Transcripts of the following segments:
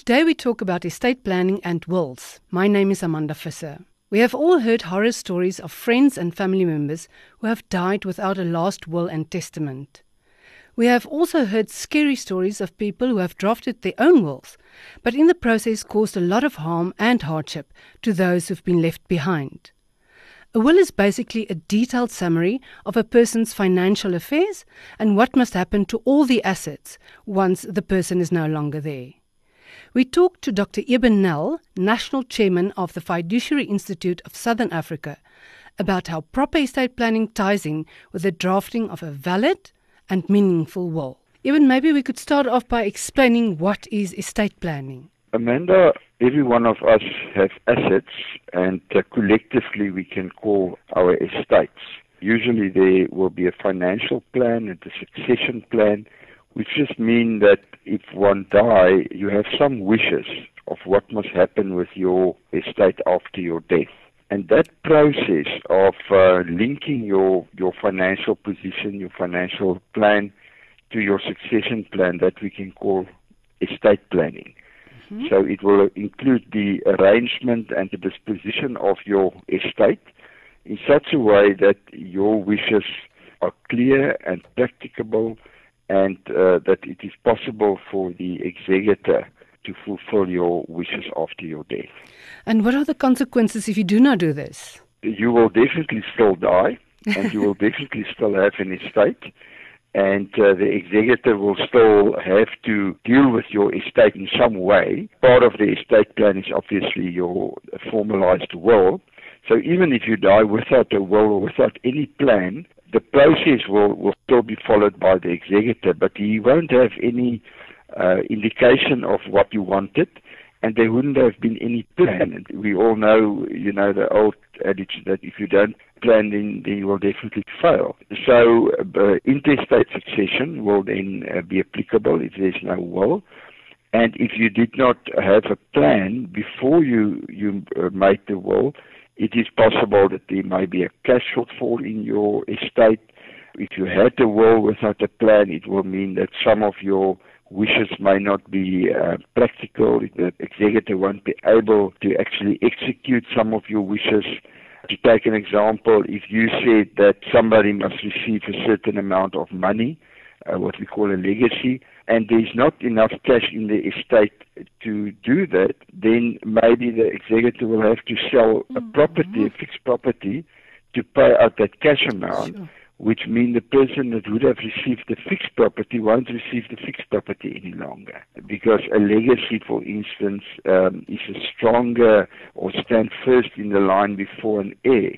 Today we talk about estate planning and wills. My name is Amanda Visser. We have all heard horror stories of friends and family members who have died without a last will and testament. We have also heard scary stories of people who have drafted their own wills, but in the process caused a lot of harm and hardship to those who've been left behind. A will is basically a detailed summary of a person's financial affairs and what must happen to all the assets once the person is no longer there. We talked to Dr. Eben Nel, National Chairman of the Fiduciary Institute of Southern Africa, about how proper estate planning ties in with the drafting of a valid and meaningful will. Eben, maybe we could start off by explaining what is estate planning. Amanda, every one of us have assets, and collectively we can call our estates. Usually there will be a financial plan and a succession plan, which just mean that if one die, you have some wishes of what must happen with your estate after your death. And that process of linking your financial position, your financial plan, to your succession plan, that we can call estate planning. Mm-hmm. So it will include the arrangement and the disposition of your estate in such a way that your wishes are clear and practicable, and that it is possible for the executor to fulfill your wishes after your death. And what are the consequences if you do not do this? You will definitely still die, and you will definitely still have an estate, and the executor will still have to deal with your estate in some way. Part of the estate plan is obviously your formalized will. So even if you die without a will or without any plan, the process will still be followed by the executor, but he won't have any indication of what you wanted, and there wouldn't have been any plan. And we all know, the old adage that if you don't plan, then you will definitely fail. So intestate succession will then be applicable if there's no will. And if you did not have a plan before you made the will, it is possible that there may be a cash shortfall in your estate. If you had a will without a plan, it will mean that some of your wishes may not be practical. The executor won't be able to actually execute some of your wishes. To take an example, if you said that somebody must receive a certain amount of money, what we call a legacy, and there's not enough cash in the estate to do that, then maybe the executor will have to sell a property, a fixed property, to pay out that cash amount, sure. Which means the person that would have received the fixed property won't receive the fixed property any longer. Because a legacy, for instance, is a stronger or stand first in the line before an heir.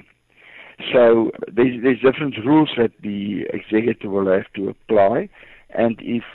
So there's different rules that the executor will have to apply. And if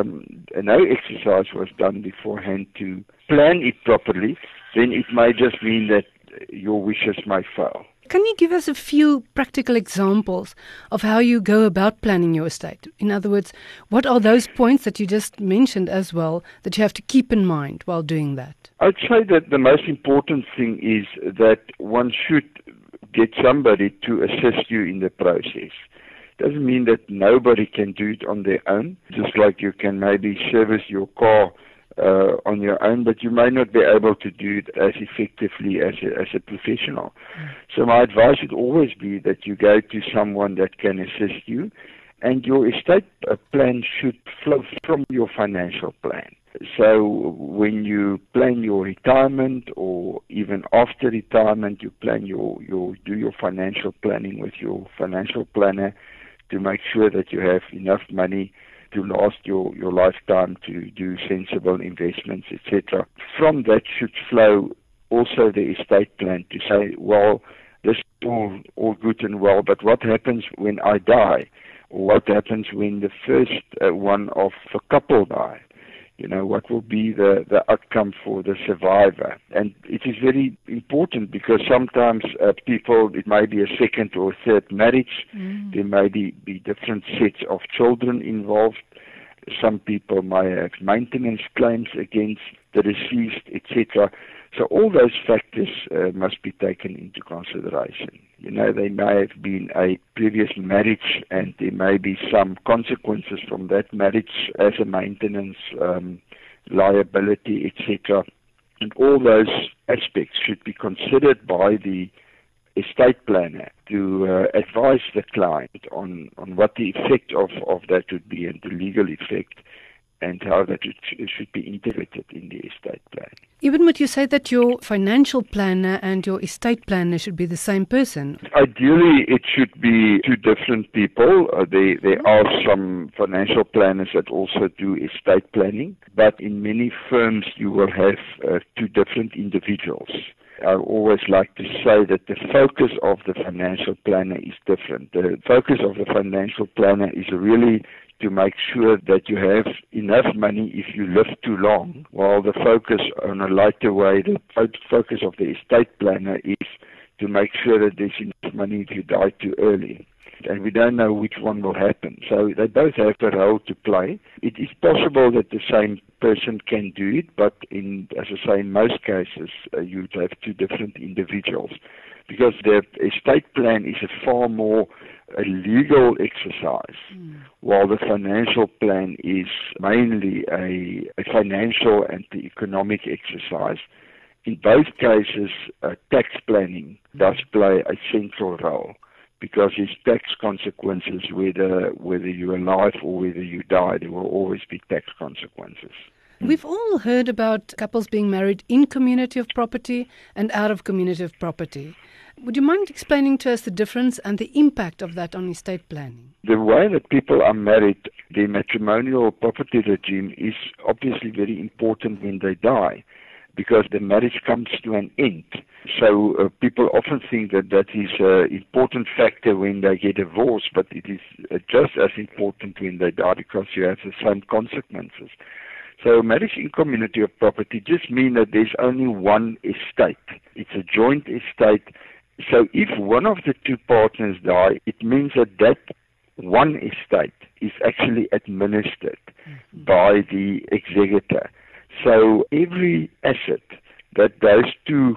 no exercise was done beforehand to plan it properly, then it may just mean that your wishes may fail. Can you give us a few practical examples of how you go about planning your estate? In other words, what are those points that you just mentioned as well that you have to keep in mind while doing that? I'd say that the most important thing is that one should get somebody to assist you in the process. Doesn't mean that nobody can do it on their own, just like you can maybe service your car on your own, but you may not be able to do it as effectively as a professional. So my advice would always be that you go to someone that can assist you, and your estate plan should flow from your financial plan. So when you plan your retirement, or even after retirement, you plan do your financial planning with your financial planner to make sure that you have enough money to last your lifetime, to do sensible investments, etc. From that should flow also the estate plan to say, well, this is all good and well, but what happens when I die? Or what happens when the first one of a couple die? What will be the outcome for the survivor? And it is very important because sometimes people, it may be a second or third marriage. There may be different sets of children involved. Some people may have maintenance claims against the deceased, etc. So all those factors must be taken into consideration. There may have been a previous marriage, and there may be some consequences from that marriage as a maintenance liability, etc. And all those aspects should be considered by the estate planner to advise the client on what the effect of that would be and the legal effect and how that should be integrated in the estate plan. Even would you say that your financial planner and your estate planner should be the same person? Ideally, it should be two different people. There are some financial planners that also do estate planning, but in many firms you will have two different individuals. I always like to say that the focus of the financial planner is different. The focus of the financial planner is really to make sure that you have enough money if you live too long, while the focus on a lighter way, the focus of the estate planner is to make sure that there's enough money if you die too early. And we don't know which one will happen. So they both have a role to play. It is possible that the same person can do it, but as I say, in most cases, you'd have two different individuals. Because the estate plan is a far more a legal exercise, while the financial plan is mainly a financial and the economic exercise. In both cases, tax planning does play a central role, because there's tax consequences whether you're alive or whether you die. There will always be tax consequences. We've all heard about couples being married in community of property and out of community of property. Would you mind explaining to us the difference and the impact of that on estate planning? The way that people are married, the matrimonial property regime is obviously very important when they die, because the marriage comes to an end. So people often think that is an important factor when they get divorced, but it is just as important when they die, because you have the same consequences. So marriage in community of property just means that there's only one estate. It's a joint estate. So if one of the two partners die, it means that one estate is actually administered by the executor. So every asset that those two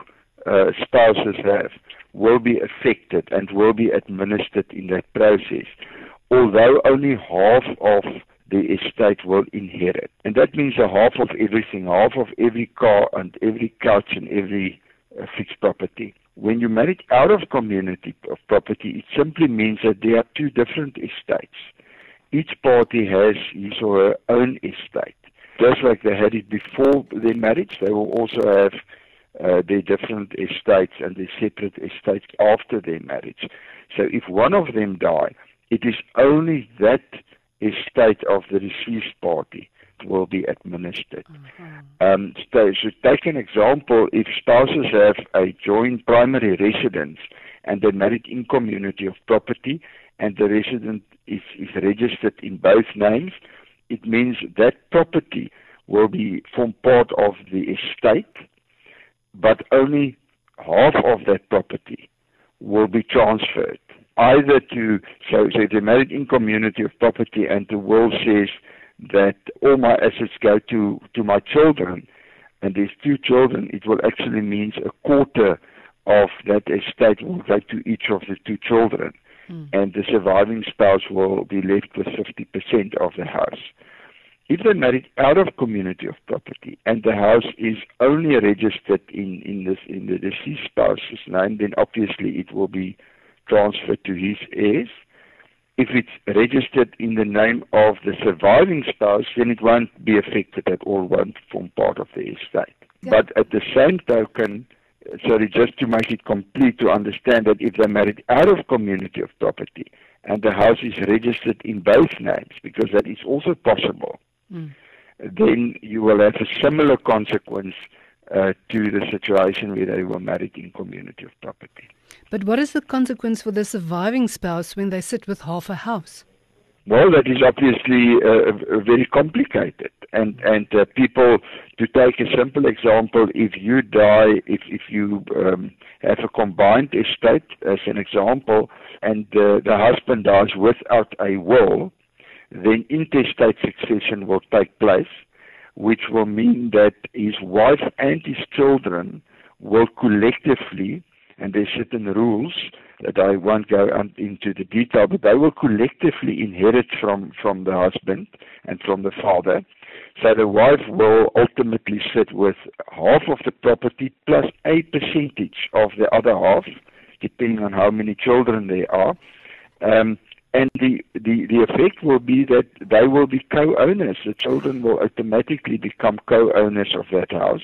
spouses have will be affected and will be administered in that process, although only half of the estate will inherit. And that means a half of everything, half of every car and every couch and every fixed property. When you married out of community of property, it simply means that there are two different estates. Each party has his or her own estate. Just like they had it before their marriage, they will also have their different estates and their separate estates after their marriage. So if one of them die, it is only that estate of the deceased party will be administered. So take an example, if spouses have a joint primary residence and they're married in community of property and the resident is registered in both names, it means that property will form part of the estate, but only half of that property will be transferred. Either so if they're married in community of property and the will says that all my assets go to my children, and there's two children, it will actually mean a quarter of that estate will go to each of the two children, and the surviving spouse will be left with 50% of the house. If they're married out of community of property and the house is only registered in the deceased spouse's name, then obviously it will be transferred to his heirs. If it's registered in the name of the surviving spouse, then it won't be affected at all, won't form part of the estate. Yeah. But at the same token, just to make it complete, to understand that if they're married out of community of property and the house is registered in both names, because that is also possible, then you will have a similar consequence to the situation where they were married in community of property. But what is the consequence for the surviving spouse when they sit with half a house? Well, that is obviously very complicated. And people, to take a simple example, if you die, if you have a combined estate, as an example, and the husband dies without a will, then intestate succession will take place, which will mean that his wife and his children will collectively, and there's certain rules that I won't go into the detail, but they will collectively inherit from the husband and from the father. So the wife will ultimately sit with half of the property plus a percentage of the other half, depending on how many children there are. And the effect will be that they will be co-owners. The children will automatically become co-owners of that house,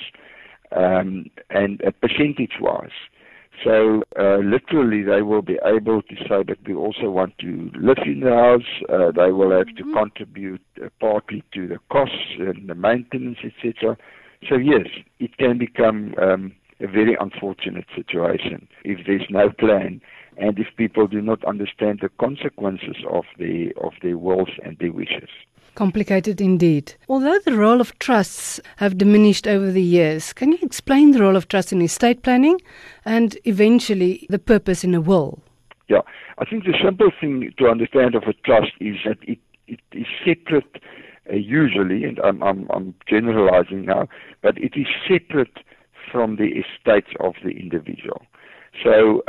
and percentage-wise. So literally they will be able to say that we also want to live in the house. They will have to contribute partly to the costs and the maintenance, etc. So yes, it can become a very unfortunate situation if there's no plan and if people do not understand the consequences of their wills and their wishes. Complicated indeed. Although the role of trusts have diminished over the years, can you explain the role of trust in estate planning and eventually the purpose in a will? Yeah, I think the simple thing to understand of a trust is that it is separate usually, and I'm generalizing now, but it is separate from the estates of the individual. So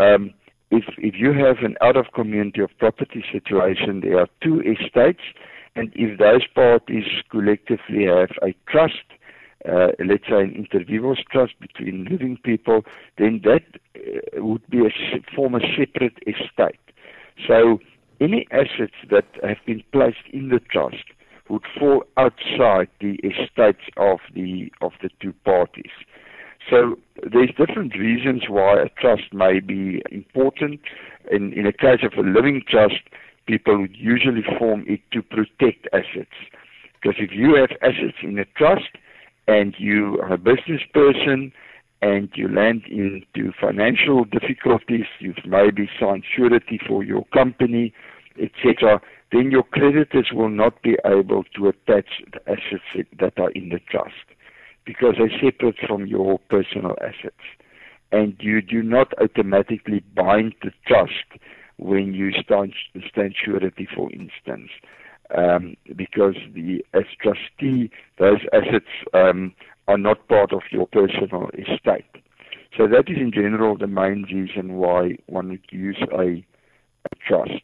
if you have an out-of-community of property situation, there are two estates, and if those parties collectively have a trust, let's say an inter vivos trust between living people, then that would be form a separate estate. So any assets that have been placed in the trust would fall outside the estates of the two parties. So there's different reasons why a trust may be important. In a case of a living trust, people would usually form it to protect assets. Because if you have assets in a trust and you are a business person and you land into financial difficulties, you've maybe signed surety for your company, etc., then your creditors will not be able to attach the assets that are in the trust because they're separate from your personal assets. And you do not automatically bind the trust when you stand surety, for instance, because as trustee, those assets are not part of your personal estate. So that is in general the main reason why one would use a trust.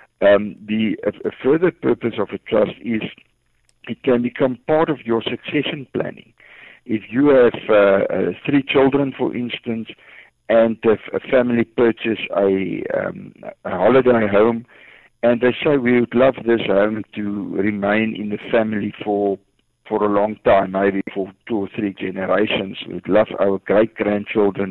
A further purpose of a trust is it can become part of your succession planning. If you have 3 children, for instance, and a family purchase a holiday home, and they say we would love this home to remain in the family for a long time, maybe for 2 or 3 generations. We'd love our great-grandchildren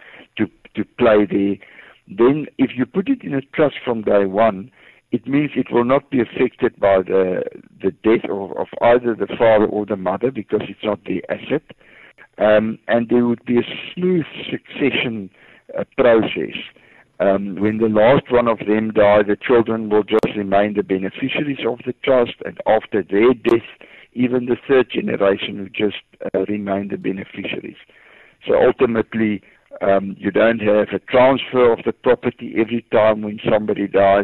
to play there. Then if you put it in a trust from day one, it means it will not be affected by the death of either the father or the mother because it's not their asset. And there would be a smooth succession process. When the last one of them die, the children will just remain the beneficiaries of the trust, and after their death, even the 3rd generation will just remain the beneficiaries. So ultimately, you don't have a transfer of the property every time when somebody dies.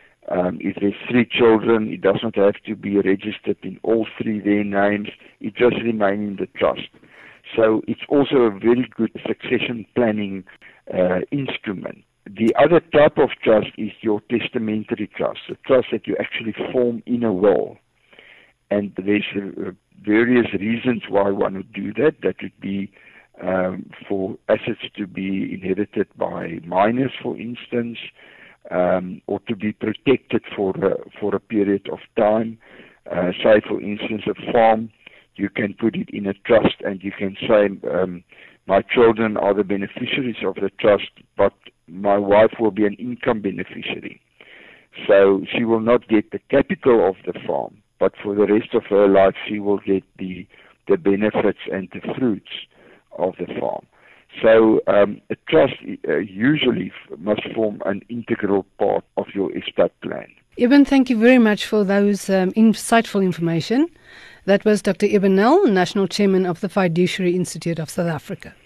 If there's 3 children, it does not have to be registered in all 3 their names. It just remains in the trust. So it's also a very good succession planning instrument. The other type of trust is your testamentary trust, a trust that you actually form in a will. And there's various reasons why one would do that. That would be for assets to be inherited by minors, for instance, or to be protected for a period of time. Say, for instance, a farm, you can put it in a trust and you can say, my children are the beneficiaries of the trust, but my wife will be an income beneficiary. So she will not get the capital of the farm, but for the rest of her life she will get the benefits and the fruits of the farm. So a trust usually must form an integral part of your estate plan. Eben, thank you very much for those insightful information. That was Dr. Eben Nel, National Chairman of the Fiduciary Institute of South Africa.